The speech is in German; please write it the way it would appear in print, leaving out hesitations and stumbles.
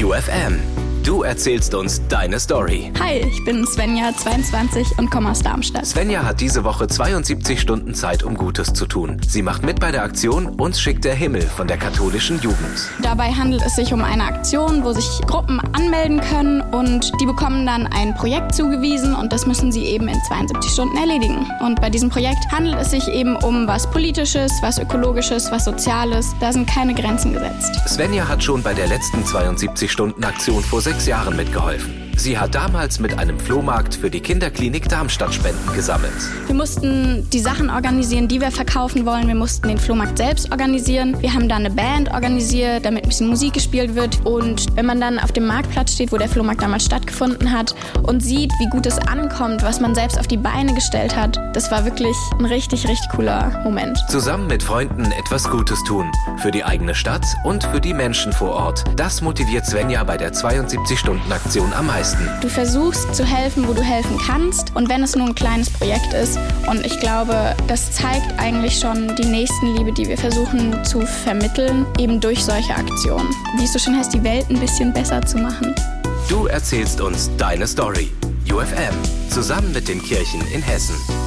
UFM. Du erzählst uns deine Story. Hi, ich bin Svenja, 22 und komme aus Darmstadt. Svenja hat diese Woche 72 Stunden Zeit, um Gutes zu tun. Sie macht mit bei der Aktion Uns schickt der Himmel von der katholischen Jugend. Dabei handelt es sich um eine Aktion, wo sich Gruppen anmelden können und die bekommen dann ein Projekt zugewiesen und das müssen sie eben in 72 Stunden erledigen. Und bei diesem Projekt handelt es sich eben um was Politisches, was Ökologisches, was Soziales. Da sind keine Grenzen gesetzt. Svenja hat schon bei der letzten 72-Stunden-Aktion vor 6 Jahren mitgeholfen. Sie hat damals mit einem Flohmarkt für die Kinderklinik Darmstadt Spenden gesammelt. Wir mussten die Sachen organisieren, die wir verkaufen wollen. Wir mussten den Flohmarkt selbst organisieren. Wir haben dann eine Band organisiert, damit ein bisschen Musik gespielt wird. Und wenn man dann auf dem Marktplatz steht, wo der Flohmarkt damals stattgefunden hat und sieht, wie gut es ankommt, was man selbst auf die Beine gestellt hat, das war wirklich ein richtig, richtig cooler Moment. Zusammen mit Freunden etwas Gutes tun. Für die eigene Stadt und für die Menschen vor Ort. Das motiviert Svenja bei der 72-Stunden-Aktion am meisten. Du versuchst zu helfen, wo du helfen kannst und wenn es nur ein kleines Projekt ist. Und ich glaube, das zeigt eigentlich schon die Nächstenliebe, die wir versuchen zu vermitteln, eben durch solche Aktionen. Wie es so schön heißt, die Welt ein bisschen besser zu machen. Du erzählst uns deine Story. UFM, zusammen mit den Kirchen in Hessen.